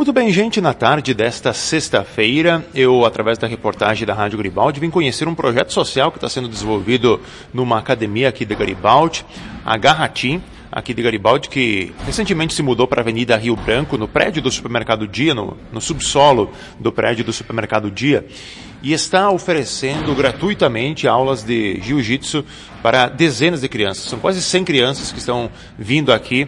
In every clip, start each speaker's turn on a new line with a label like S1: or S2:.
S1: Muito bem, gente, na tarde desta sexta-feira, eu, através da reportagem da Rádio Garibaldi, vim conhecer um projeto social que está sendo desenvolvido numa academia aqui de Garibaldi, a Garratim, aqui de Garibaldi, que recentemente se mudou para a Avenida Rio Branco, no prédio do Supermercado Dia, no subsolo do prédio do Supermercado Dia, e está oferecendo gratuitamente aulas de jiu-jitsu para dezenas de crianças. São quase 100 crianças que estão vindo aqui,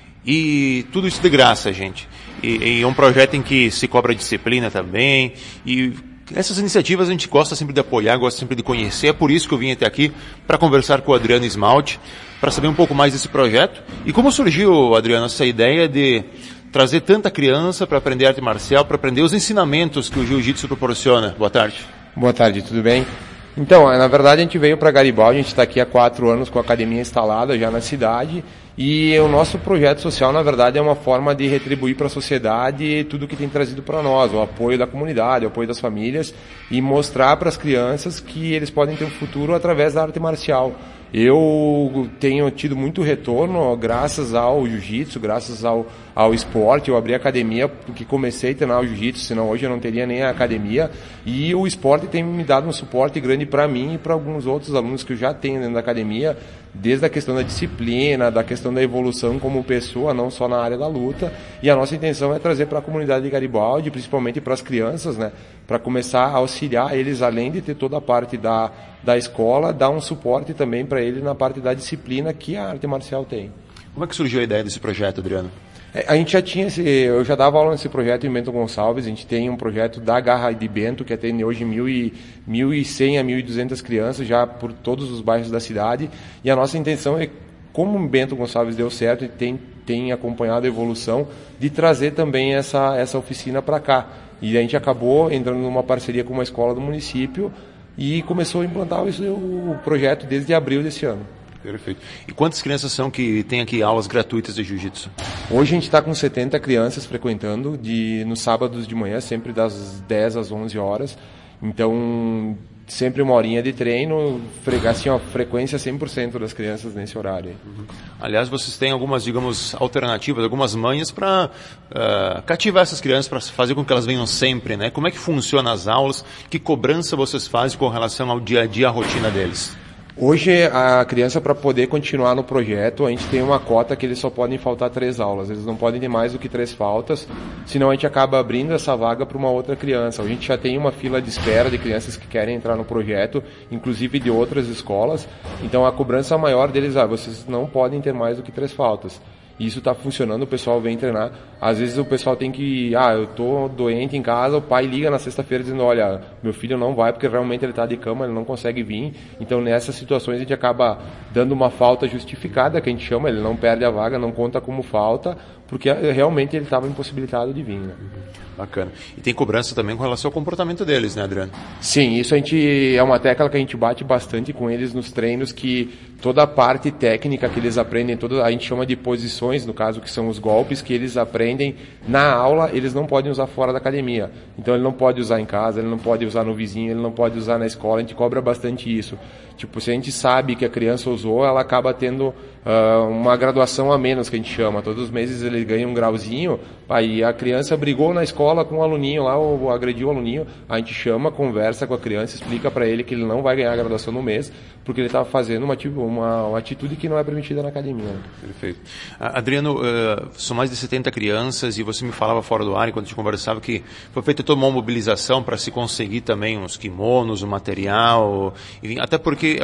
S1: e tudo isso de graça, gente. E é um projeto em que se cobra disciplina também, e essas iniciativas a gente gosta sempre de apoiar, gosta sempre de conhecer, é por isso que eu vim até aqui para conversar com o Adriano Esmalte, para saber um pouco mais desse projeto. E como surgiu, Adriano, essa ideia de trazer tanta criança para aprender arte marcial, para aprender os ensinamentos que o jiu-jitsu proporciona? Boa tarde.
S2: Boa tarde, tudo bem? Então, na verdade a gente veio para Garibaldi, a gente está aqui há 4 anos com a academia instalada já na cidade, e o nosso projeto social, na verdade, é uma forma de retribuir para a sociedade tudo que tem trazido para nós, o apoio da comunidade, o apoio das famílias, e mostrar para as crianças que eles podem ter um futuro através da arte marcial. Eu tenho tido muito retorno graças ao jiu-jitsu, graças ao esporte. Eu abri a academia porque comecei a treinar o jiu-jitsu, senão hoje eu não teria nem a academia. E o esporte tem me dado um suporte grande para mim e para alguns outros alunos que eu já tenho dentro da academia, desde a questão da disciplina, da questão da evolução como pessoa, não só na área da luta. E a nossa intenção é trazer para a comunidade de Garibaldi, principalmente para as crianças, né, para começar a auxiliar eles, além de ter toda a parte da escola, dar um suporte também para eles na parte da disciplina que a arte marcial tem.
S1: Como é que surgiu a ideia desse projeto, Adriano?
S2: A gente já tinha eu já dava aula nesse projeto em Bento Gonçalves. A gente tem um projeto da Garra de Bento que atende hoje 1.100 a 1.200 crianças já por todos os bairros da cidade, e a nossa intenção é, como o Bento Gonçalves deu certo e tem acompanhado a evolução, de trazer também essa oficina para cá. E a gente acabou entrando numa parceria com uma escola do município e começou a implantar o projeto desde abril desse ano.
S1: Perfeito. E quantas crianças são que têm aqui aulas gratuitas de jiu-jitsu?
S2: Hoje a gente está com 70 crianças frequentando, nos sábados de manhã, sempre das 10 às 11 horas. Então, sempre uma horinha de treino, assim, ó, frequência 100% das crianças nesse horário.
S1: Uhum. Aliás, vocês têm algumas, digamos, alternativas, algumas manhas para cativar essas crianças, para fazer com que elas venham sempre, né? Como é que funciona as aulas? Que cobrança vocês fazem com relação ao dia a dia, a rotina deles?
S2: Hoje, a criança, para poder continuar no projeto, a gente tem uma cota que eles só podem faltar 3 aulas. Eles não podem ter mais do que 3 faltas, senão a gente acaba abrindo essa vaga para uma outra criança. A gente já tem uma fila de espera de crianças que querem entrar no projeto, inclusive de outras escolas. Então, a cobrança maior deles vocês não podem ter mais do que 3 faltas. E isso está funcionando, o pessoal vem treinar. Às vezes o pessoal tem que, eu estou doente em casa, o pai liga na sexta-feira dizendo, olha, meu filho não vai porque realmente ele está de cama, ele não consegue vir. Então nessas situações a gente acaba dando uma falta justificada, que a gente chama, ele não perde a vaga, não conta como falta, porque realmente ele estava impossibilitado de vir, né?
S1: Bacana. E tem cobrança também com relação ao comportamento deles, né, Adriano?
S2: Sim, isso é uma tecla que a gente bate bastante com eles nos treinos, que toda a parte técnica que eles aprendem, a gente chama de posições, no caso, que são os golpes que eles aprendem na aula, eles não podem usar fora da academia. Então ele não pode usar em casa, ele não pode usar no vizinho, ele não pode usar na escola, a gente cobra bastante isso. Tipo, se a gente sabe que a criança usou, ela acaba tendo uma graduação a menos, que a gente chama. Todos os meses ele ganha um grauzinho, aí a criança brigou na escola com um aluninho lá, ou agrediu o aluninho, a gente chama, conversa com a criança, explica para ele que ele não vai ganhar a graduação no mês, porque ele estava fazendo uma atitude que não é permitida na academia.
S1: Perfeito. Adriano, são mais de 70 crianças, e você me falava fora do ar, enquanto a gente conversava, que foi feita toda uma mobilização para se conseguir também uns kimonos, o material, enfim, até porque é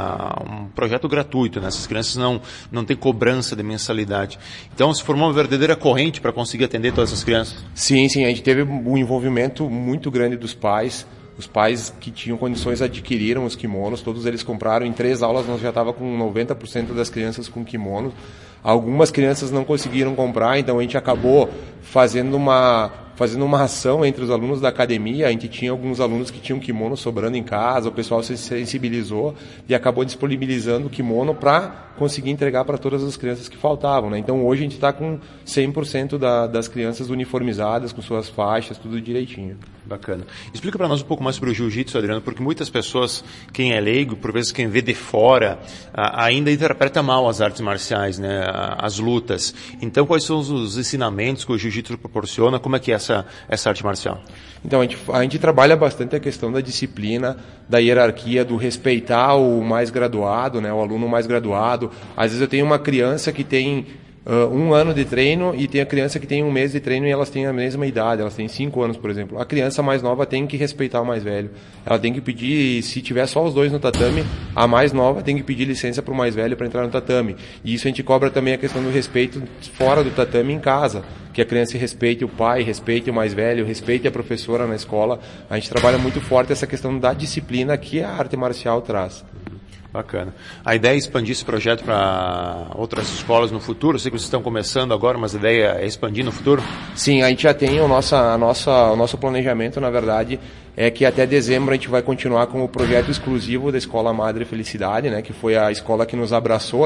S1: um projeto gratuito, né? Essas crianças não têm cobrança de mensalidade. Então se formou uma verdadeira corrente para conseguir atender todas essas crianças?
S2: Sim, a gente teve um envolvimento muito grande dos pais. Os pais que tinham condições adquiriram os kimonos, todos eles compraram. Em 3 aulas nós já estava com 90% das crianças com kimono. Algumas crianças não conseguiram comprar, então a gente acabou fazendo uma ação entre os alunos da academia. A gente tinha alguns alunos que tinham kimono sobrando em casa, o pessoal se sensibilizou e acabou disponibilizando o kimono para conseguir entregar para todas as crianças que faltavam, né? Então hoje a gente está com 100% das crianças uniformizadas, com suas faixas, tudo direitinho.
S1: Bacana. Explica para nós um pouco mais sobre o jiu-jitsu, Adriano, porque muitas pessoas, quem é leigo, por vezes quem vê de fora, ainda interpreta mal as artes marciais, né? As lutas. Então quais são os ensinamentos que o jiu-jitsu proporciona? Como é que é essa essa arte marcial?
S2: Então, a gente trabalha bastante a questão da disciplina, da hierarquia, do respeitar o mais graduado, né, o aluno mais graduado. Às vezes eu tenho uma criança que tem 1 ano de treino e tem a criança que tem 1 mês de treino e elas têm a mesma idade, elas têm 5 anos, por exemplo. A criança mais nova tem que respeitar o mais velho. Ela tem que pedir, se tiver só os dois no tatame, a mais nova tem que pedir licença para o mais velho para entrar no tatame. E isso a gente cobra também a questão do respeito fora do tatame em casa. Que a criança respeite o pai, respeite o mais velho, respeite a professora na escola. A gente trabalha muito forte essa questão da disciplina que a arte marcial traz.
S1: Bacana. A ideia é expandir esse projeto para outras escolas no futuro? Eu sei que vocês estão começando agora, mas a ideia é expandir no futuro?
S2: Sim, a gente já tem o nosso planejamento, na verdade, é que até dezembro a gente vai continuar com o projeto exclusivo da Escola Madre Felicidade, né, que foi a escola que nos abraçou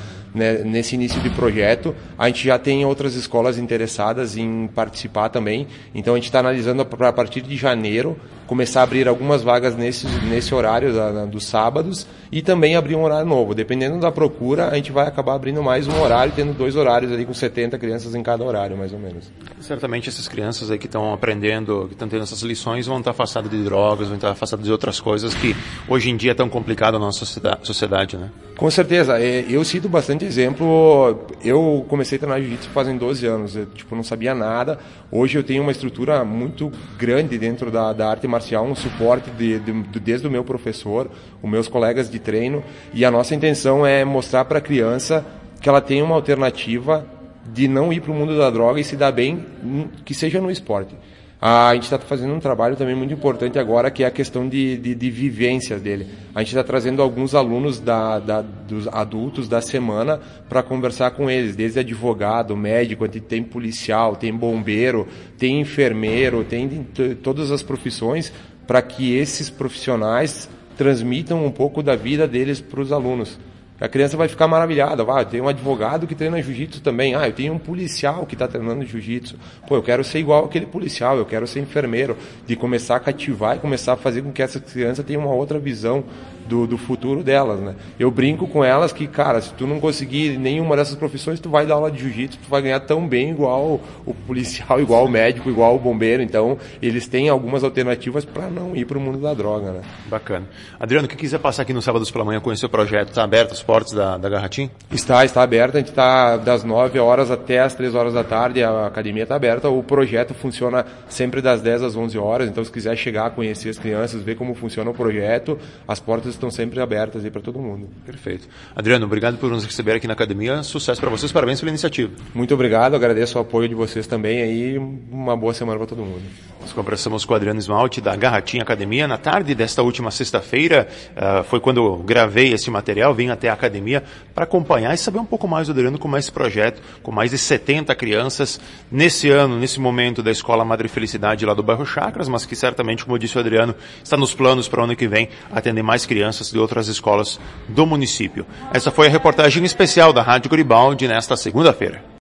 S2: nesse início de projeto. A gente já tem outras escolas interessadas em participar também, então a gente está analisando para a partir de janeiro começar a abrir algumas vagas nesse horário dos sábados e também abrir um horário novo. Dependendo da procura, a gente vai acabar abrindo mais um horário, tendo 2 horários ali com 70 crianças em cada horário, mais ou menos.
S1: Certamente essas crianças aí que estão aprendendo, que estão tendo essas lições, vão estar afastadas de drogas, vão estar afastadas de outras coisas que hoje em dia é tão complicado na nossa sociedade, né?
S2: Com certeza. Eu cito bastante exemplo. Eu comecei a treinar jiu-jitsu fazem 12 anos. Eu não sabia nada. Hoje eu tenho uma estrutura muito grande dentro da arte marcial, um suporte desde o meu professor, os meus colegas de treino. E a nossa intenção é mostrar para a criança que ela tem uma alternativa de não ir para o mundo da droga e se dar bem, que seja no esporte. A gente está fazendo um trabalho também muito importante agora, que é a questão de vivências dele. A gente está trazendo alguns alunos dos adultos da semana para conversar com eles, desde advogado, médico, tem policial, tem bombeiro, tem enfermeiro, tem todas as profissões, para que esses profissionais transmitam um pouco da vida deles para os alunos. A criança vai ficar maravilhada. Eu tenho um advogado que treina jiu-jitsu também. Eu tenho um policial que está treinando jiu-jitsu. Eu quero ser igual aquele policial, eu quero ser enfermeiro. De começar a cativar e começar a fazer com que essa criança tenha uma outra visão do futuro delas, né? Eu brinco com elas que, cara, se tu não conseguir nenhuma dessas profissões, tu vai dar aula de jiu-jitsu, tu vai ganhar tão bem igual o policial, igual o médico, igual o bombeiro. Então, eles têm algumas alternativas para não ir para o mundo da droga, né?
S1: Bacana. Adriano, quem quiser passar aqui no sábados pela manhã conhecer o projeto, está aberto as portas da Garratim?
S2: Está aberto. A gente está das 9 horas até as 3 horas da tarde, a academia está aberta. O projeto funciona sempre das 10 às 11 horas, então se quiser chegar, conhecer as crianças, ver como funciona o projeto, as portas estão sempre abertas aí para todo mundo.
S1: Perfeito. Adriano, obrigado por nos receber aqui na academia. Sucesso para vocês, parabéns pela iniciativa.
S2: Muito obrigado, agradeço o apoio de vocês também aí. Uma boa semana para todo mundo.
S1: Nós conversamos com o Adriano Esmalte da Garratim Academia. Na tarde desta última sexta-feira, foi quando eu gravei esse material, vim até a academia para acompanhar e saber um pouco mais do Adriano, como é esse projeto, com mais de 70 crianças nesse ano, nesse momento da Escola Madre Felicidade lá do bairro Chacras, mas que certamente, como disse o Adriano, está nos planos para o ano que vem atender mais crianças de outras escolas do município. Essa foi a reportagem especial da Rádio Garibaldi nesta segunda-feira.